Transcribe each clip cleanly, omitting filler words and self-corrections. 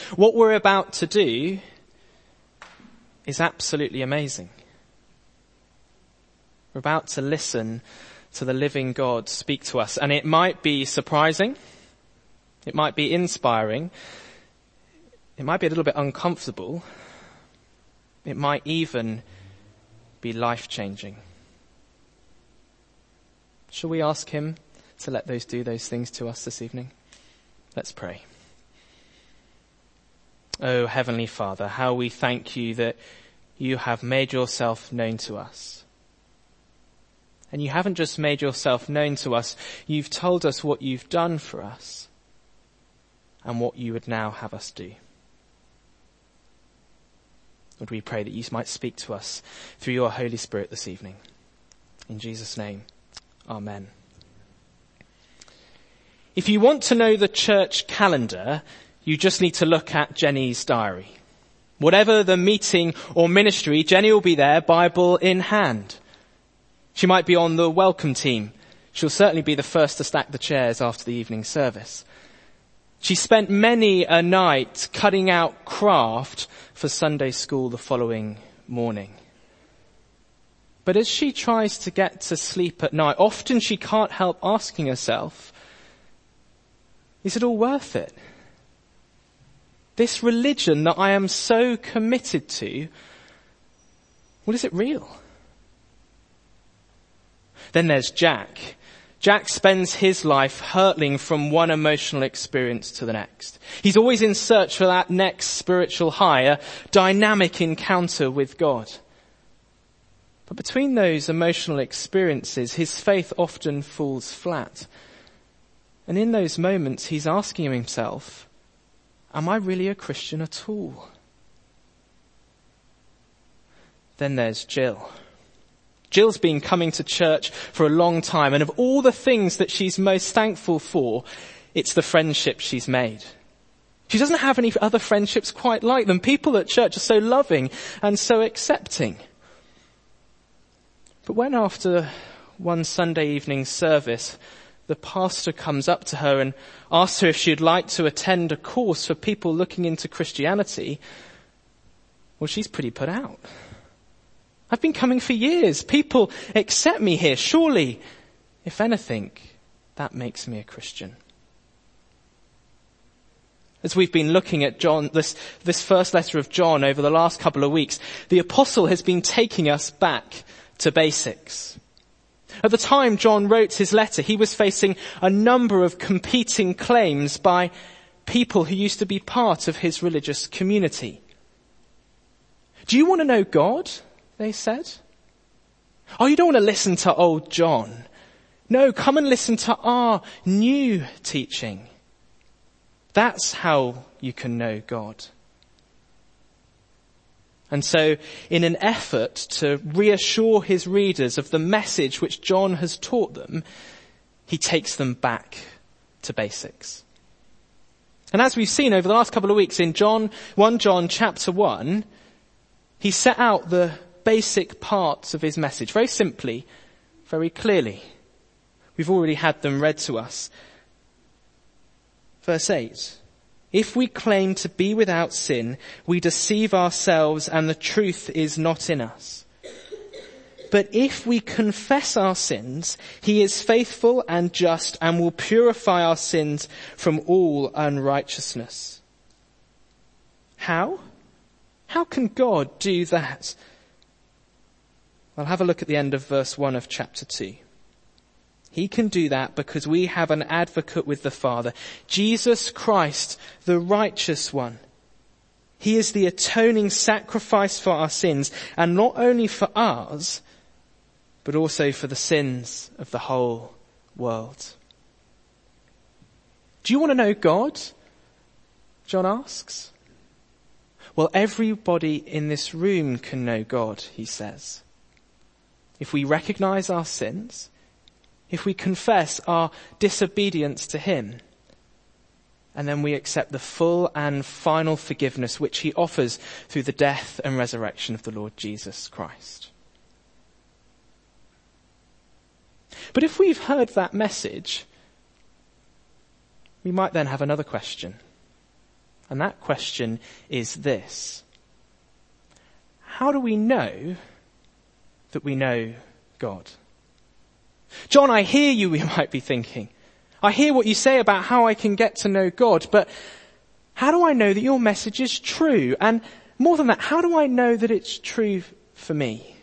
What we're about to do is absolutely amazing. We're about to listen to the living God speak to us, and it might be surprising, it might be inspiring, it might be a little bit uncomfortable, it might even be life-changing. Shall we ask him to let do those things to us this evening? Let's pray. Oh, Heavenly Father, how we thank you that you have made yourself known to us. And you haven't just made yourself known to us, you've told us what you've done for us and what you would now have us do. Lord, we pray that you might speak to us through your Holy Spirit this evening. In Jesus' name, amen. If you want to know the church calendar, you just need to look at Jenny's diary. Whatever the meeting or ministry, Jenny will be there, Bible in hand. She might be on the welcome team. She'll certainly be the first to stack the chairs after the evening service. She spent many a night cutting out craft for Sunday school the following morning. But as she tries to get to sleep at night, often she can't help asking herself, is it all worth it? This religion that I am so committed to, well, is it real? Then there's Jack. Jack spends his life hurtling from one emotional experience to the next. He's always in search for that next spiritual high, a dynamic encounter with God. But between those emotional experiences, his faith often falls flat. And in those moments, he's asking himself, am I really a Christian at all? Then there's Jill. Jill's been coming to church for a long time, and of all the things that she's most thankful for, it's the friendship she's made. She doesn't have any other friendships quite like them. People at church are so loving and so accepting. But when after one Sunday evening service, the pastor comes up to her and asks her if she'd like to attend a course for people looking into Christianity, well, she's pretty put out. I've been coming for years. People accept me here. Surely, if anything, that makes me a Christian. As we've been looking at John, this first letter of John over the last couple of weeks, the apostle has been taking us back to basics. At the time John wrote his letter, he was facing a number of competing claims by people who used to be part of his religious community. Do you want to know God? They said. Oh, you don't want to listen to old John. No, come and listen to our new teaching. That's how you can know God. And so, in an effort to reassure his readers of the message which John has taught them, he takes them back to basics. And as we've seen over the last couple of weeks in 1 John chapter 1, he set out the basic parts of his message very simply, very clearly. We've already had them read to us. Verse 8. If we claim to be without sin, we deceive ourselves and the truth is not in us. But if we confess our sins, he is faithful and just and will purify our sins from all unrighteousness. How? How can God do that? Well, have a look at the end of verse 1 of chapter 2. He can do that because we have an advocate with the Father, Jesus Christ, the righteous one. He is the atoning sacrifice for our sins, and not only for ours, but also for the sins of the whole world. Do you want to know God? John asks. Well, everybody in this room can know God, he says. If we recognize our sins, if we confess our disobedience to him, and then we accept the full and final forgiveness which he offers through the death and resurrection of the Lord Jesus Christ. But if we've heard that message, we might then have another question. And that question is this: how do we know that we know God? John, I hear you, we might be thinking. I hear what you say about how I can get to know God, but how do I know that your message is true? And more than that, how do I know that it's true for me?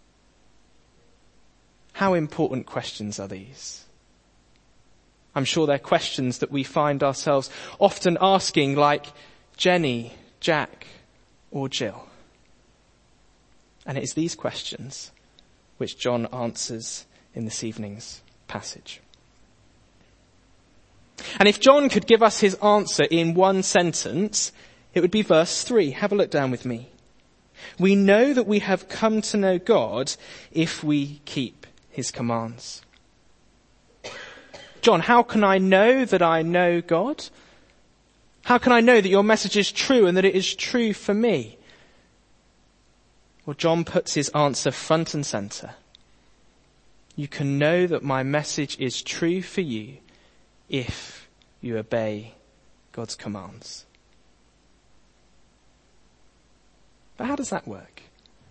How important questions are these? I'm sure they're questions that we find ourselves often asking, like Jenny, Jack, or Jill. And it is these questions which John answers in this evening's passage. And if John could give us his answer in one sentence, it would be verse 3. Have a look down with me. We know that we have come to know God if we keep his commands. John, how can I know that I know God? How can I know that your message is true and that it is true for me? Well, John puts his answer front and center. You can know that my message is true for you if you obey God's commands. But how does that work?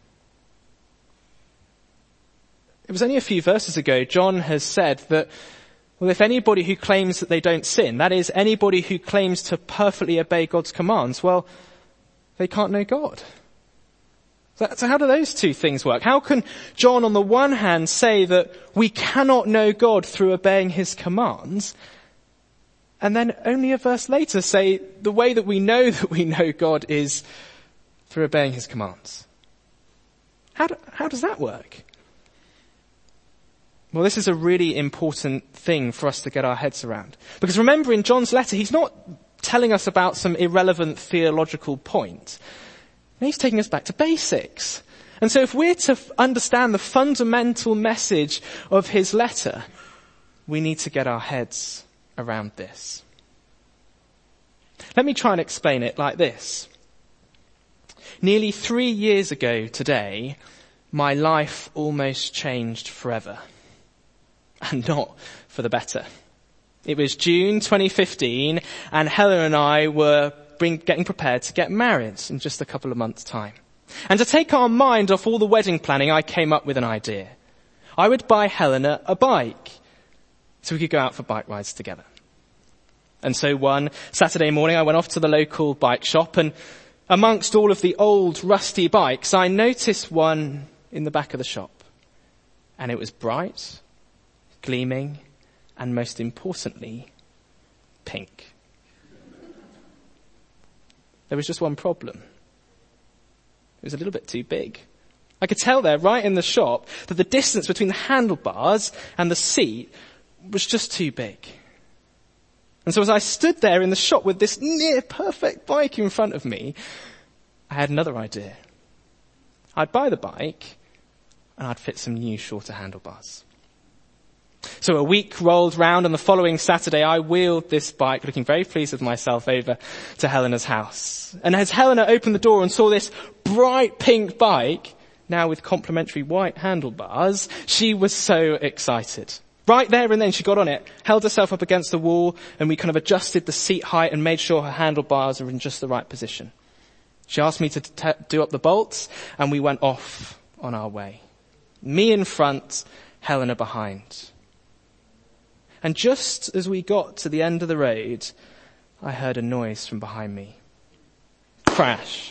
It was only a few verses ago, John has said that, well, if anybody who claims that they don't sin, that is, anybody who claims to perfectly obey God's commands, well, they can't know God. So how do those two things work? How can John on the one hand say that we cannot know God through obeying his commands, and then only a verse later say the way that we know God is through obeying his commands? How does that work? Well, this is a really important thing for us to get our heads around. Because remember, in John's letter, he's not telling us about some irrelevant theological point. He's taking us back to basics. And so if we're to understand the fundamental message of his letter, we need to get our heads around this. Let me try and explain it like this. Nearly 3 years ago today, my life almost changed forever. And not for the better. It was June 2015, and Helen and I were getting prepared to get married in just a couple of months' time. And to take our mind off all the wedding planning, I came up with an idea. I would buy Helena a bike so we could go out for bike rides together. And so one Saturday morning I went off to the local bike shop, and amongst all of the old rusty bikes I noticed one in the back of the shop. And it was bright, gleaming, and most importantly, pink. There was just one problem. It was a little bit too big. I could tell there, right in the shop, that the distance between the handlebars and the seat was just too big. And so as I stood there in the shop with this near perfect bike in front of me, I had another idea. I'd buy the bike and I'd fit some new shorter handlebars. So a week rolled round, and the following Saturday I wheeled this bike, looking very pleased with myself, over to Helena's house. And as Helena opened the door and saw this bright pink bike, now with complimentary white handlebars, she was so excited. Right there and then she got on it, held herself up against the wall, and we kind of adjusted the seat height and made sure her handlebars were in just the right position. She asked me to do up the bolts, and we went off on our way. Me in front, Helena behind. And just as we got to the end of the road, I heard a noise from behind me. Crash.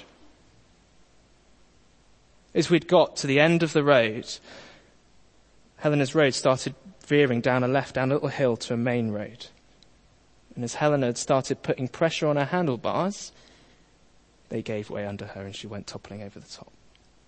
As we'd got to the end of the road, Helena's road started veering down a little hill to a main road. And as Helena had started putting pressure on her handlebars, they gave way under her and she went toppling over the top.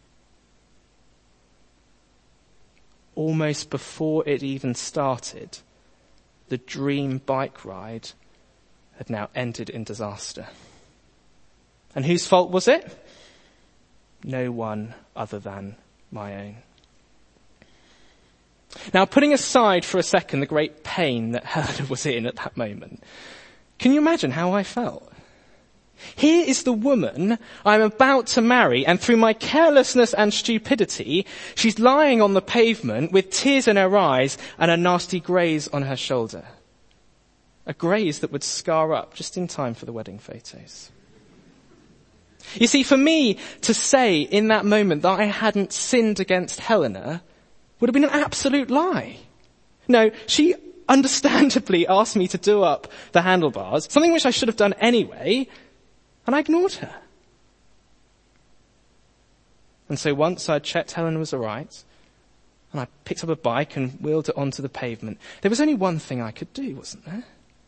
Almost before it even started, the dream bike ride had now ended in disaster. And whose fault was it? No one other than my own. Now, putting aside for a second the great pain that Helena was in at that moment, can you imagine how I felt? Here is the woman I'm about to marry, and through my carelessness and stupidity, she's lying on the pavement with tears in her eyes and a nasty graze on her shoulder. A graze that would scar up just in time for the wedding photos. You see, for me to say in that moment that I hadn't sinned against Helena would have been an absolute lie. No, she understandably asked me to do up the handlebars, something which I should have done anyway, and I ignored her. And so once I'd checked Helena was all right, and I picked up a bike and wheeled it onto the pavement, there was only one thing I could do, wasn't there?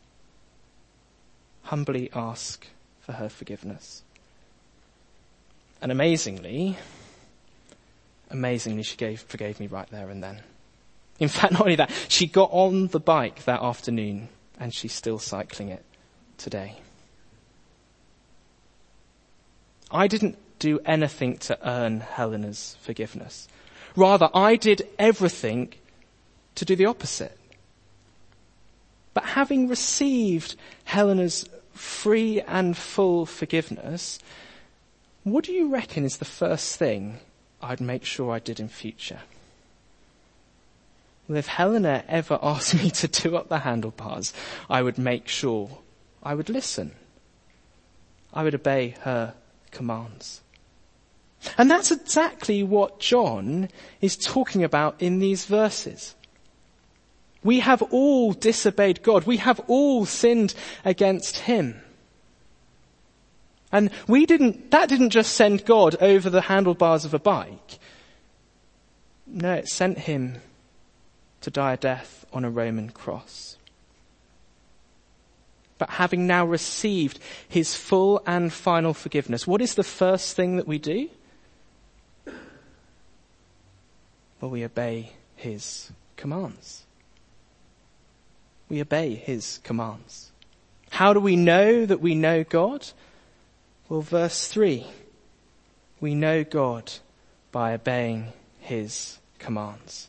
Humbly ask for her forgiveness. And amazingly, she forgave me right there and then. In fact, not only that, she got on the bike that afternoon and she's still cycling it today. I didn't do anything to earn Helena's forgiveness. Rather, I did everything to do the opposite. But having received Helena's free and full forgiveness, what do you reckon is the first thing I'd make sure I did in future? Well, if Helena ever asked me to do up the handlebars, I would make sure I would listen. I would obey her commands. And that's exactly what John is talking about in these verses. We have all disobeyed God. We have all sinned against him. And that didn't just send God over the handlebars of a bike. No, it sent him to die a death on a Roman cross. But having now received his full and final forgiveness, what is the first thing that we do? Well, we obey his commands. We obey his commands. How do we know that we know God? Well, verse 3. We know God by obeying his commands.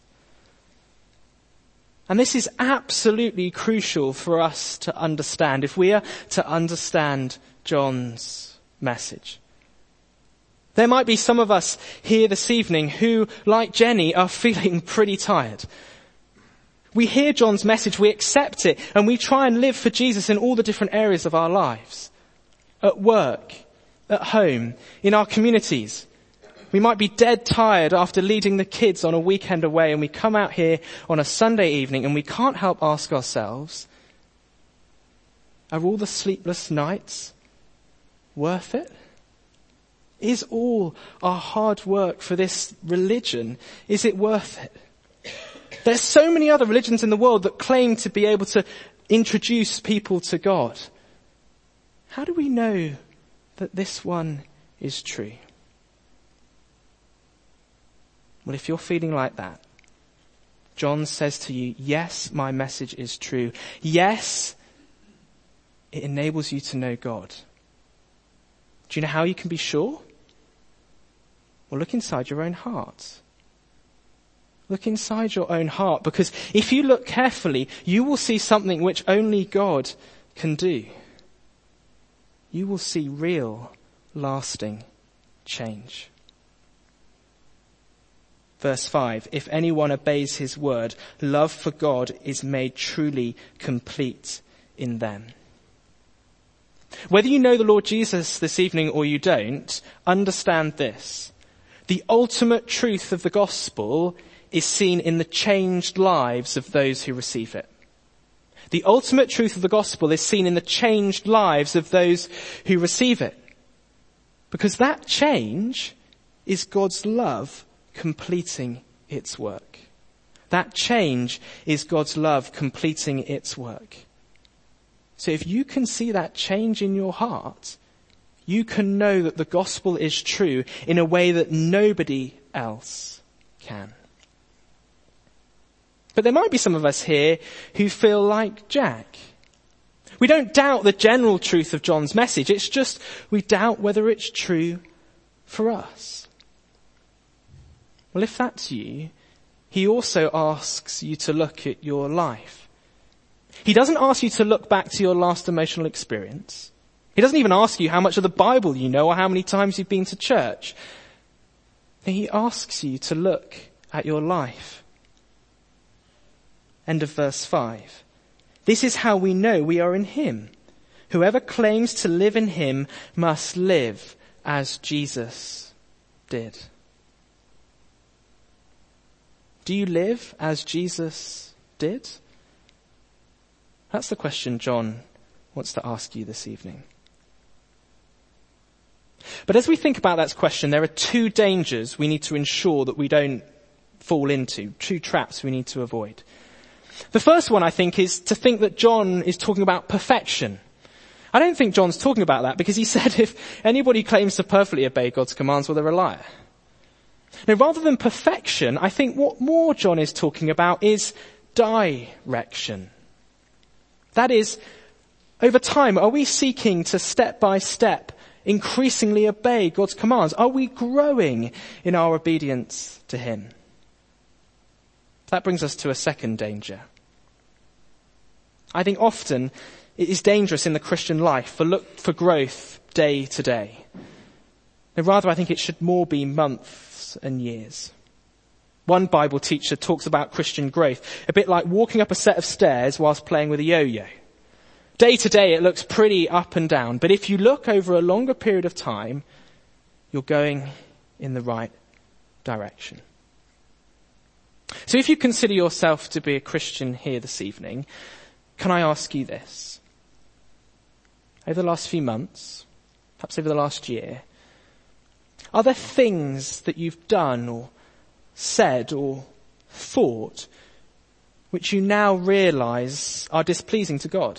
And this is absolutely crucial for us to understand if we are to understand John's message. There might be some of us here this evening who, like Jenny, are feeling pretty tired. We hear John's message, we accept it, and we try and live for Jesus in all the different areas of our lives. At work, at home, in our communities. We might be dead tired after leading the kids on a weekend away, and we come out here on a Sunday evening and we can't help ask ourselves, are all the sleepless nights worth it? Is all our hard work for this religion, is it worth it? There's so many other religions in the world that claim to be able to introduce people to God. How do we know that this one is true? Well, if you're feeling like that, John says to you, yes, my message is true. Yes, it enables you to know God. Do you know how you can be sure? Well, look inside your own heart. Look inside your own heart, because if you look carefully, you will see something which only God can do. You will see real, lasting change. Verse 5, if anyone obeys his word, love for God is made truly complete in them. Whether you know the Lord Jesus this evening or you don't, understand this. The ultimate truth of the gospel is seen in the changed lives of those who receive it. The ultimate truth of the gospel is seen in the changed lives of those who receive it. Because that change is God's love completing its work. That change is God's love completing its work. So if you can see that change in your heart, you can know that the gospel is true in a way that nobody else can. But there might be some of us here who feel like Jack. We don't doubt the general truth of John's message. It's just we doubt whether it's true for us. Well, if that's you, he also asks you to look at your life. He doesn't ask you to look back to your last emotional experience. He doesn't even ask you how much of the Bible you know or how many times you've been to church. He asks you to look at your life. End of verse 5. This is how we know we are in him. Whoever claims to live in him must live as Jesus did? Do you live as Jesus did? That's the question John wants to ask you this evening. But as we think about that question, there are two dangers we need to ensure that we don't fall into, two traps we need to avoid. The first one, I think, is to think that John is talking about perfection. I don't think John's talking about that, because he said if anybody claims to perfectly obey God's commands, well, they're a liar. Now, rather than perfection, I think what more John is talking about is direction. That is, over time, are we seeking to step by step increasingly obey God's commands? Are we growing in our obedience to him? That brings us to a second danger. I think often it is dangerous in the Christian life to look for growth day to day. And rather, I think it should more be months and years. One Bible teacher talks about Christian growth a bit like walking up a set of stairs whilst playing with a yo-yo. Day to day it looks pretty up and down, but if you look over a longer period of time, you're going in the right direction. So if you consider yourself to be a Christian here this evening, can I ask you this? Over the last few months, perhaps over the last year, are there things that you've done or said or thought which you now realise are displeasing to God?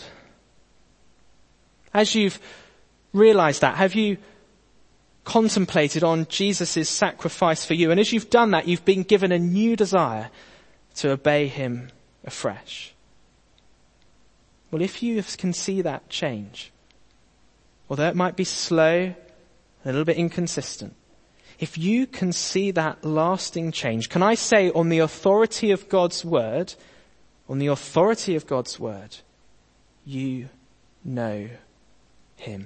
As you've realised that, have you contemplated on Jesus' sacrifice for you? And as you've done that, you've been given a new desire to obey him afresh. Well, if you can see that change, although it might be slow, a little bit inconsistent, if you can see that lasting change, can I say on the authority of God's word, you know him.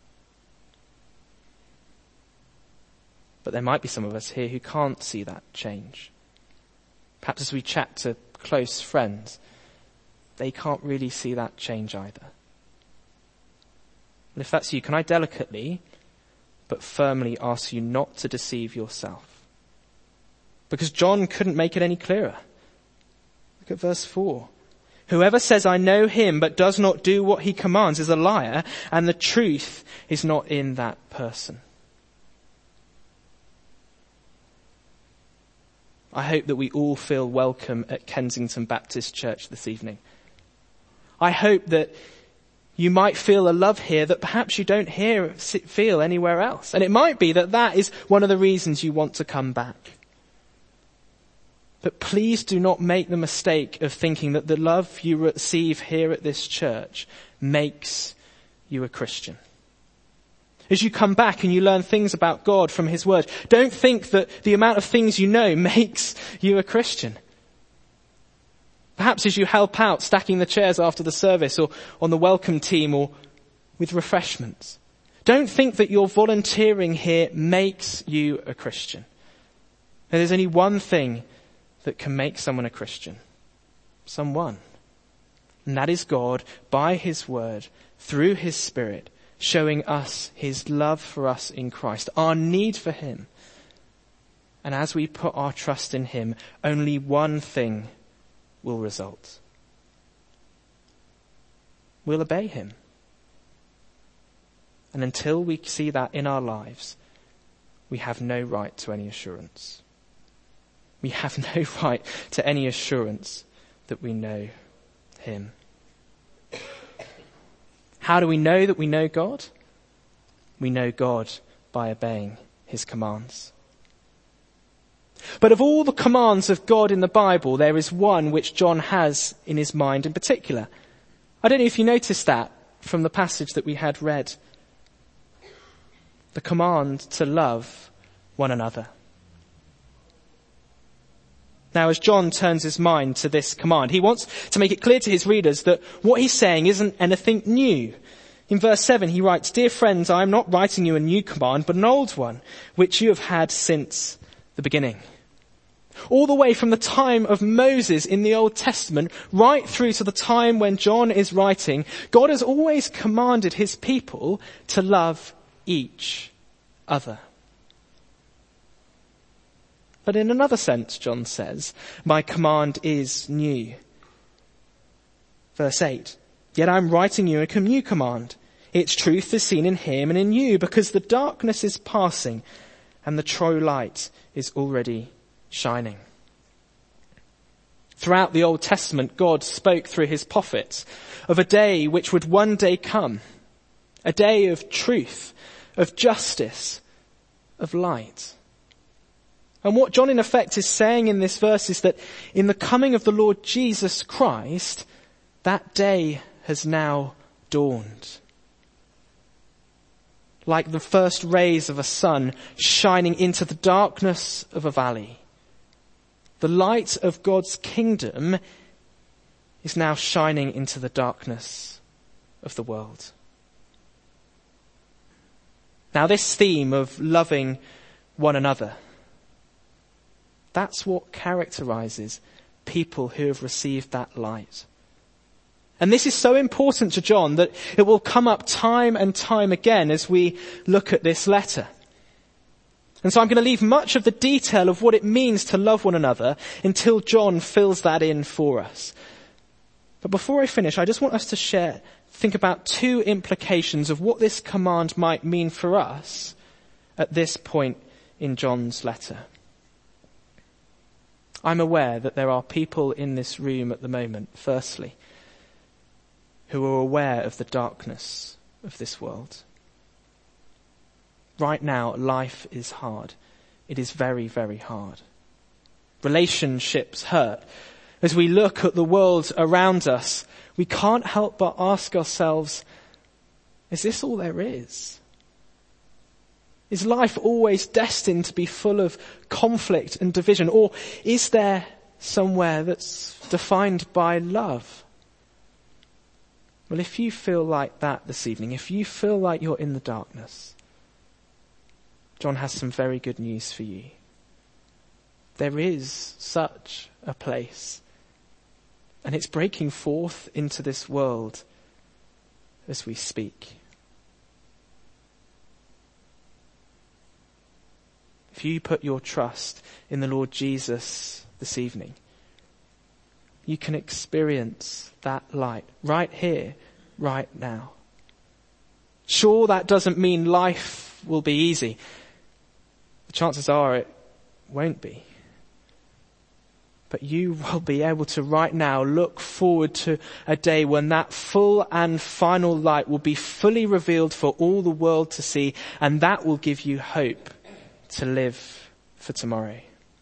But there might be some of us here who can't see that change. Perhaps as we chat to close friends, they can't really see that change either. And if that's you, can I delicately but firmly ask you not to deceive yourself? Because John couldn't make it any clearer. Look at verse 4. Whoever says, I know him, but does not do what he commands is a liar, and the truth is not in that person. I hope that we all feel welcome at Kensington Baptist Church this evening. I hope that you might feel a love here that perhaps you don't feel anywhere else. And it might be that that is one of the reasons you want to come back. But please do not make the mistake of thinking that the love you receive here at this church makes you a Christian. As you come back and you learn things about God from his word, don't think that the amount of things you know makes you a Christian. Perhaps as you help out stacking the chairs after the service or on the welcome team or with refreshments, don't think that your volunteering here makes you a Christian. And there's only one thing that can make someone a Christian. Someone. And that is God, by his word, through his Spirit, showing us his love for us in Christ, our need for him. And as we put our trust in him, only one thing will result. We'll obey him. And until we see that in our lives, we have no right to any assurance. We have no right to any assurance that we know him. How do we know that we know God? We know God by obeying his commands. But of all the commands of God in the Bible, there is one which John has in his mind in particular. I don't know if you noticed that from the passage that we had read. The command to love one another. Now, as John turns his mind to this command, he wants to make it clear to his readers that what he's saying isn't anything new. In verse 7, he writes, Dear friends, I am not writing you a new command, but an old one, which you have had since the beginning. All the way from the time of Moses in the Old Testament, right through to the time when John is writing, God has always commanded his people to love each other. But in another sense, John says, my command is new. Verse 8, yet I'm writing you a new command. Its truth is seen in him and in you, because the darkness is passing and the true light is already shining. Throughout the Old Testament, God spoke through his prophets of a day which would one day come, a day of truth, of justice, of light. And what John in effect is saying in this verse is that in the coming of the Lord Jesus Christ, that day has now dawned. Like the first rays of a sun shining into the darkness of a valley, the light of God's kingdom is now shining into the darkness of the world. Now, this theme of loving one another, that's what characterizes people who have received that light. And this is so important to John that it will come up time and time again as we look at this letter. And so I'm going to leave much of the detail of what it means to love one another until John fills that in for us. But before I finish, I just want us to think about two implications of what this command might mean for us at this point in John's letter. I'm aware that there are people in this room at the moment, firstly, who are aware of the darkness of this world. Right now, life is hard. It is very, very hard. Relationships hurt. As we look at the world around us, we can't help but ask ourselves, is this all there is? Is life always destined to be full of conflict and division? Or is there somewhere that's defined by love? Well, if you feel like that this evening, if you feel like you're in the darkness, John has some very good news for you. There is such a place, and it's breaking forth into this world as we speak. If you put your trust in the Lord Jesus this evening, you can experience that light right here, right now. Sure, that doesn't mean life will be easy. The chances are it won't be. But you will be able to right now look forward to a day when that full and final light will be fully revealed for all the world to see, and that will give you hope to live for tomorrow.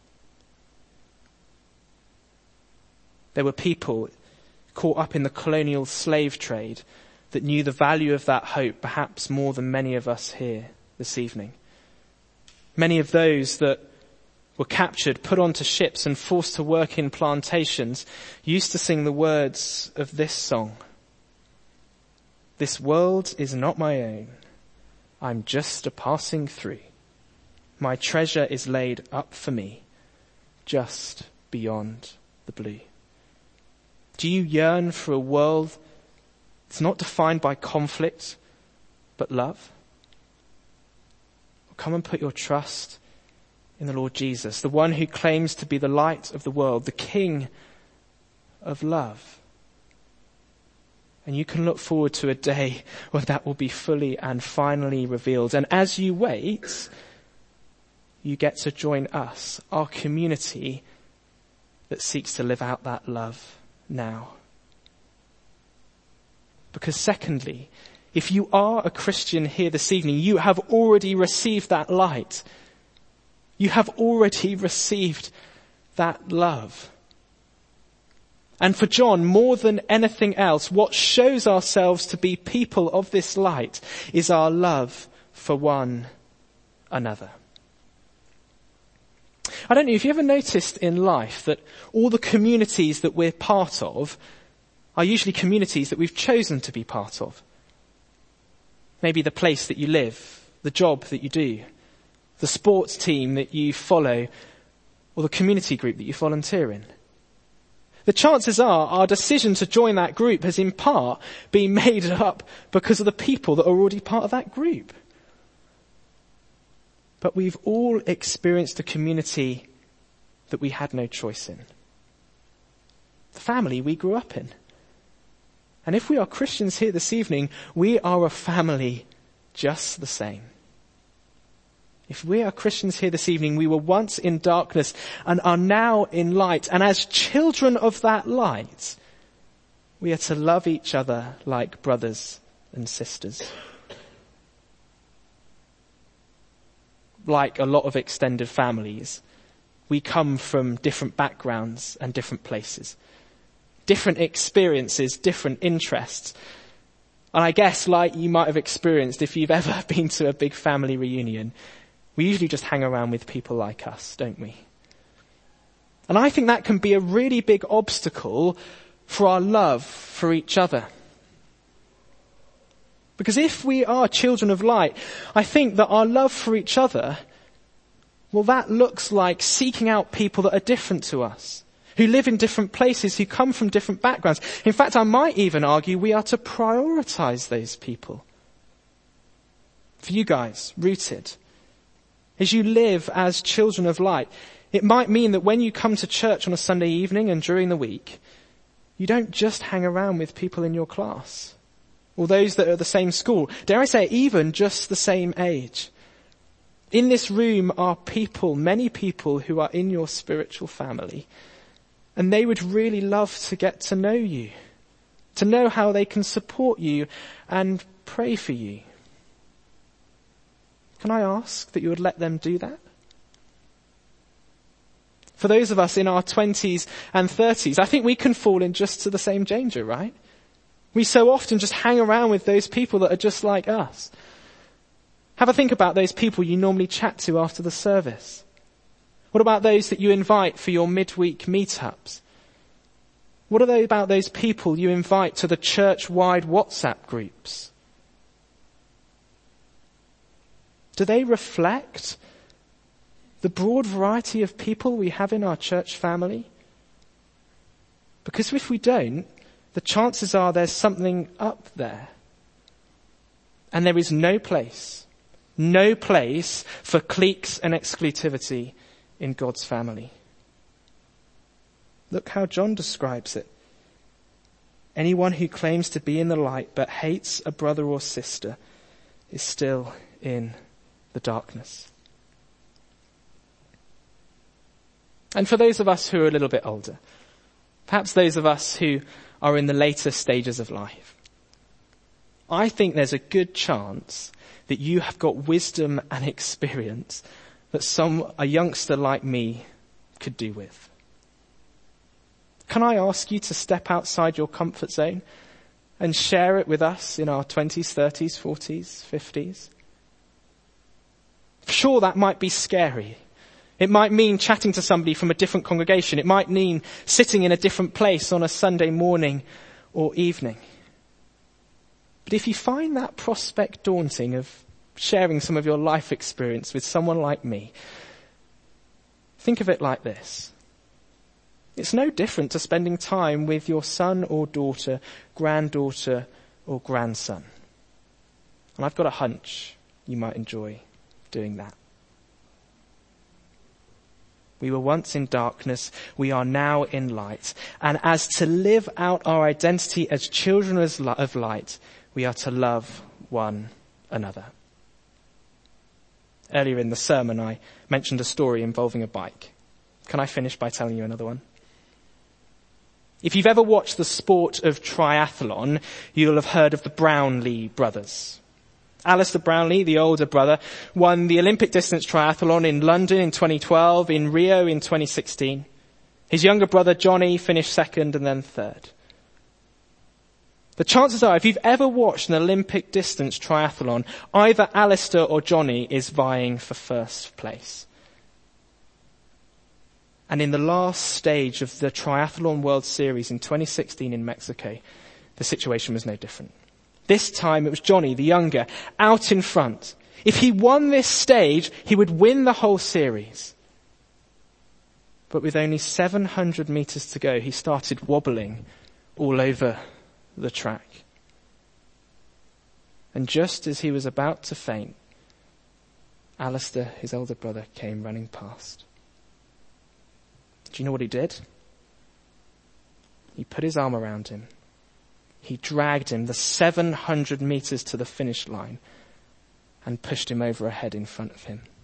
There were people caught up in the colonial slave trade that knew the value of that hope perhaps more than many of us here this evening. Many of those that were captured, put onto ships and forced to work in plantations used to sing the words of this song. This world is not my own. I'm just a passing through. My treasure is laid up for me just beyond the blue. Do you yearn for a world that's not defined by conflict, but love? Well, come and put your trust in the Lord Jesus, the one who claims to be the light of the world, the King of love. And you can look forward to a day when that will be fully and finally revealed. And as you wait, you get to join us, our community that seeks to live out that love now. Because secondly, if you are a Christian here this evening, you have already received that light. You have already received that love. And for John, more than anything else, what shows ourselves to be people of this light is our love for one another. I don't know if you ever noticed in life that all the communities that we're part of are usually communities that we've chosen to be part of. Maybe the place that you live, the job that you do, the sports team that you follow, or the community group that you volunteer in. The chances are our decision to join that group has in part been made up because of the people that are already part of that group. but we've all experienced a community that we had no choice in. The family we grew up in. And if we are Christians here this evening, we are a family just the same. If we are Christians here this evening, we were once in darkness and are now in light. And as children of that light, we are to love each other like brothers and sisters. Like a lot of extended families, we come from different backgrounds and different places. Different experiences, different interests. And I guess like you might have experienced if you've ever been to a big family reunion, we usually just hang around with people like us, don't we? And I think that can be a really big obstacle for our love for each other. Because if we are children of light, I think that our love for each other, well, that looks like seeking out people that are different to us, who live in different places, who come from different backgrounds. In fact, I might even argue we are to prioritize those people. For you guys, Rooted, as you live as children of light, it might mean that when you come to church on a Sunday evening and during the week, you don't just hang around with people in your class or those that are at the same school. Dare I say, even just the same age. In this room are people, many people who are in your spiritual family, and they would really love to get to know you, to know how they can support you and pray for you. Can I ask that you would let them do that? For those of us in our 20s and 30s, I think we can fall in just to the same danger, right? We so often just hang around with those people that are just like us. Have a think about those people you normally chat to after the service. What about those that you invite for your midweek meetups? What about those people you invite to the church-wide WhatsApp groups? Do they reflect the broad variety of people we have in our church family? Because if we don't, the chances are there's something up there. And there is no place for cliques and exclusivity in God's family. Look how John describes it. Anyone who claims to be in the light but hates a brother or sister is still in the darkness. And for those of us who are a little bit older, perhaps those of us who are in the later stages of life, I think there's a good chance that you have got wisdom and experience that a youngster like me could do with. Can I ask you to step outside your comfort zone and share it with us in our 20s, 30s, 40s, 50s? Sure, that might be scary. It might mean chatting to somebody from a different congregation. It might mean sitting in a different place on a Sunday morning or evening. But if you find that prospect daunting of sharing some of your life experience with someone like me, think of it like this. It's no different to spending time with your son or daughter, granddaughter or grandson. And I've got a hunch you might enjoy doing that. We were once in darkness, we are now in light. And as to live out our identity as children of light, we are to love one another. Earlier in the sermon, I mentioned a story involving a bike. Can I finish by telling you another one? If you've ever watched the sport of triathlon, you'll have heard of the Brownlee brothers. Alistair Brownlee, the older brother, won the Olympic distance triathlon in London in 2012, in Rio in 2016. His younger brother, Johnny, finished second and then third. The chances are, if you've ever watched an Olympic distance triathlon, either Alistair or Johnny is vying for first place. And in the last stage of the Triathlon World Series in 2016 in Mexico, the situation was no different. This time it was Johnny, the younger, out in front. If he won this stage, he would win the whole series. But with only 700 meters to go, he started wobbling all over the track. And just as he was about to faint, Alistair, his older brother, came running past. Do you know what he did? He put his arm around him. He dragged him the 700 meters to the finish line and pushed him over ahead in front of him.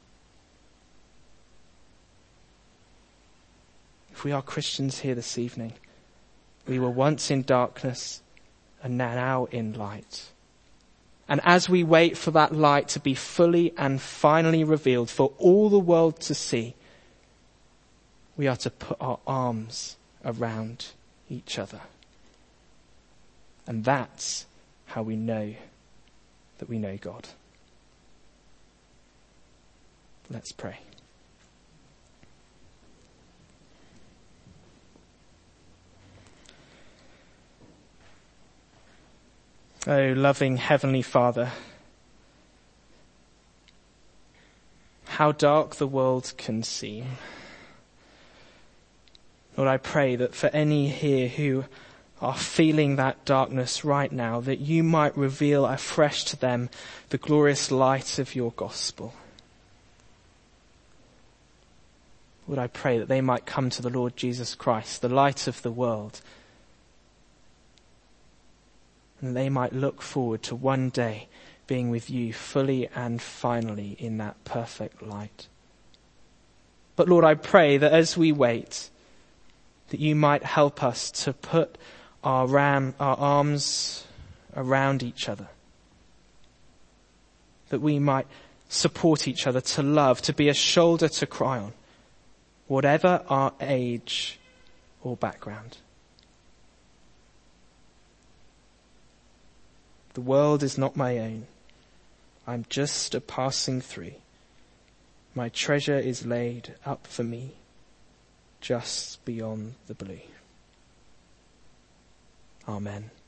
If we are Christians here this evening, we were once in darkness and now in light. And as we wait for that light to be fully and finally revealed for all the world to see, we are to put our arms around each other. And that's how we know that we know God. Let's pray. Oh, loving Heavenly Father, how dark the world can seem. Lord, I pray that for any here who are feeling that darkness right now, that you might reveal afresh to them the glorious light of your gospel. Lord, I pray that they might come to the Lord Jesus Christ, the light of the world, and they might look forward to one day being with you fully and finally in that perfect light. But Lord, I pray that as we wait, that you might help us to put our arms around each other, that we might support each other, to love, to be a shoulder to cry on, whatever our age or background. The world is not my own. I'm just a passing through. My treasure is laid up for me just beyond the blue. Amen.